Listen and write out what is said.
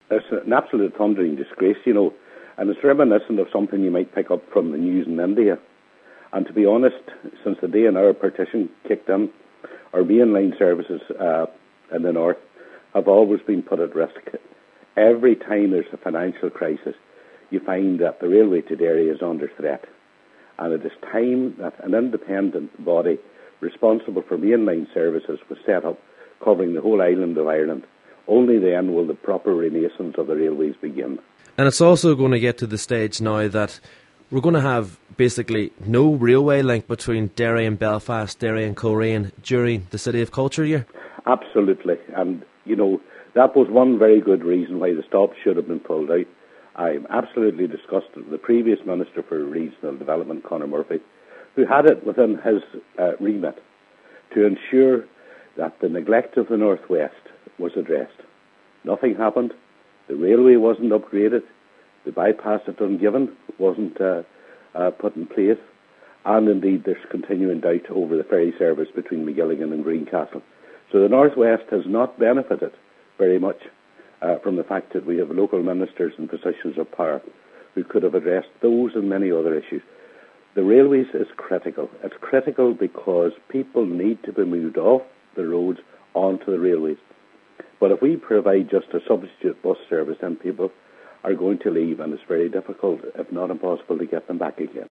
It's an absolute thundering disgrace, and it's reminiscent of something you might pick up from the news in India. And to be honest, since the day in our partition kicked in, our mainline services in the north have always been put at risk. Every time there's a financial crisis, you find that the railway to Derry is under threat. And it is time that an independent body responsible for mainline services was set up, covering the whole island of Ireland. Only then will the proper renaissance of the railways begin. And it's also going to get to the stage now that we're going to have basically no railway link between Derry and Belfast, Derry and Coleraine during the City of Culture year. Absolutely. And, that was one very good reason why the stop should have been pulled out. I'm absolutely disgusted with the previous Minister for Regional Development, Conor Murphy, who had it within his remit to ensure that the neglect of the North West was addressed. Nothing happened. The railway wasn't upgraded. The bypass at Dungiven wasn't put in place. And indeed, there's continuing doubt over the ferry service between Magilligan and Greencastle. So the North West has not benefited very much from the fact that we have local ministers in positions of power who could have addressed those and many other issues. The railways is critical. It's critical because people need to be moved off the roads onto the railways. But if we provide just a substitute bus service, then people are going to leave, and it's very difficult, if not impossible, to get them back again.